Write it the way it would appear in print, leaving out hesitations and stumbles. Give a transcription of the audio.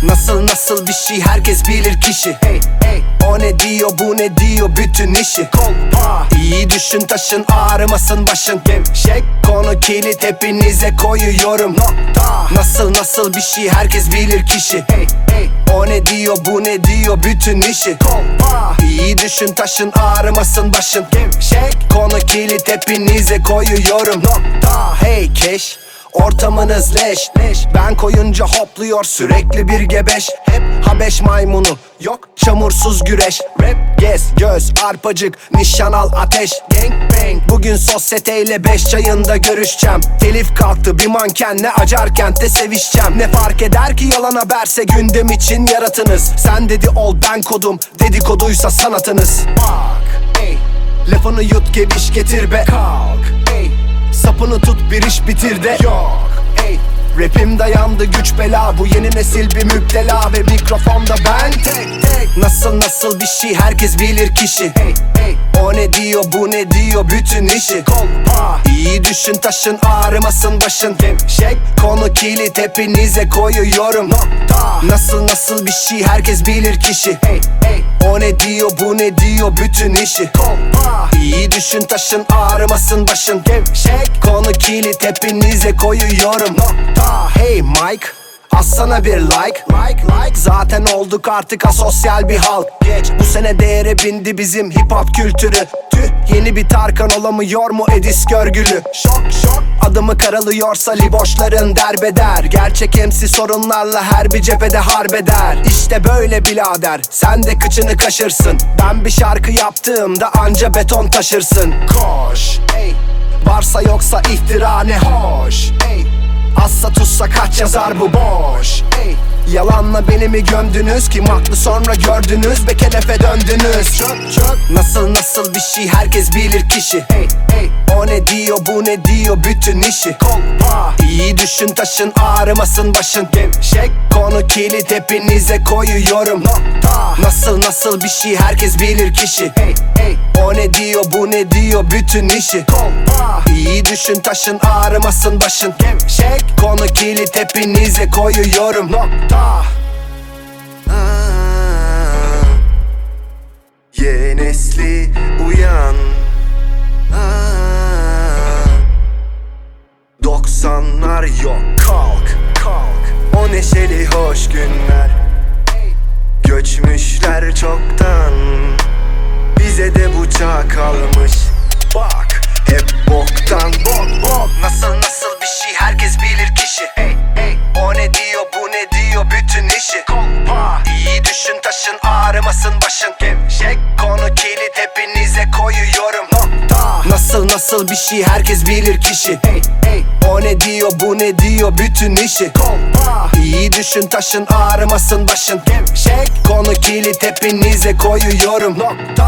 Nasıl bir şey herkes bilir kişi. Hey hey, o ne diyor bu ne diyor bütün işi. Kolpa, iyi düşün taşın ağrımasın başın. Gevşek konu kilit hepinize koyuyorum nokta. Nasıl bir şey herkes bilir kişi. Hey hey, o ne diyor bu ne diyor bütün işi. Kolpa, iyi düşün taşın ağrımasın başın. Gevşek konu kilit hepinize koyuyorum nokta. Hey keş, ortamınız leş. Ben koyunca hopluyor sürekli bir gebeş. Hep Habeş maymunu, yok çamursuz güreş. Rap gez göz arpacık nişan al ateş. Gang bang, bugün sosyeteyle 5 çayında görüşeceğim. Telif kalktı bir mankenle acar kentte sevişeceğim. Ne fark eder ki yalan haberse gündem için yaratınız. Sen dedi ol ben kodum, dedikoduysa sanatınız. Bak ey, lafını yut geviş getir be. Kalk ey, sapını tut bir iş bitir de. Yok ey, rapim dayandı güç bela. Bu yeni nesil bir müptela ve mikrofonda ben tek. Nasıl bir şey herkes bilir kişi. Hey hey, o ne diyor bu ne diyor bütün işi. Kolpa, iyi düşün taşın ağrımasın başın. Gevşek konu kilit hepinize koyuyorum nokta. Nasıl bir şey herkes bilir kişi. Hey hey, o ne diyor bu ne diyor bütün işi. Kolpa, iyi düşün taşın ağrımasın başın. Gevşek konu kilit hepinize koyuyorum nokta. Hey Mike, atsana bir like. Zaten olduk artık asosyal bir halk. Geç, bu sene değere bindi bizim hip hop kültürü. Tüh, yeni bir Tarkan olamıyor mu Edis Görgülü? Şok adımı karalıyorsa liboşların derbeder. Gerçek MC sorunlarla her bir cephede harbeder. İşte böyle birader, sen de kıçını kaşırsın. Ben bir şarkı yaptığımda anca beton taşırsın. Koş ey, varsa yoksa iftira ne hoş ey, azsa tutsa kaç yazar bu boş ey. Yalanla beni mi gömdünüz ki haklı sonra gördünüz ve kenefe döndünüz. Çök nasıl bir şey herkes bilir kişi. Hey hey, o ne diyor bu ne diyor bütün işi. Kolpa, iyi düşün taşın ağrımasın başın. Gevşek konu kilit hepinize koyuyorum nokta. Nasıl bir şey herkes bilir kişi. Hey hey, o ne diyor bu ne diyor bütün işi. Kolpa, iyi düşün taşın ağrımasın başın. Gevşek konu kilit hepinize koyuyorum nokta. Yeni nesli uyan, 90'lar yok. Kalk o neşeli hoş günler, göçmüşler çoktan, bize de bu çağ kalmış. Bak hep boktan bok. Nasıl bir şey herkes bilir kişi. Hey hey, o ne diyor bu ne diyor bütün işi. Kolpa, iyi düşün taşın ağrımasın başın. Gevşek konu kilit hepinize koyuyorum nokta. Nasıl bir şey herkes bilir kişi. Hey hey, o ne diyor bu ne diyor bütün işi. Kolpa, iyi düşün taşın ağrımasın başın. Gevşek konu kilit hepinize koyuyorum nokta.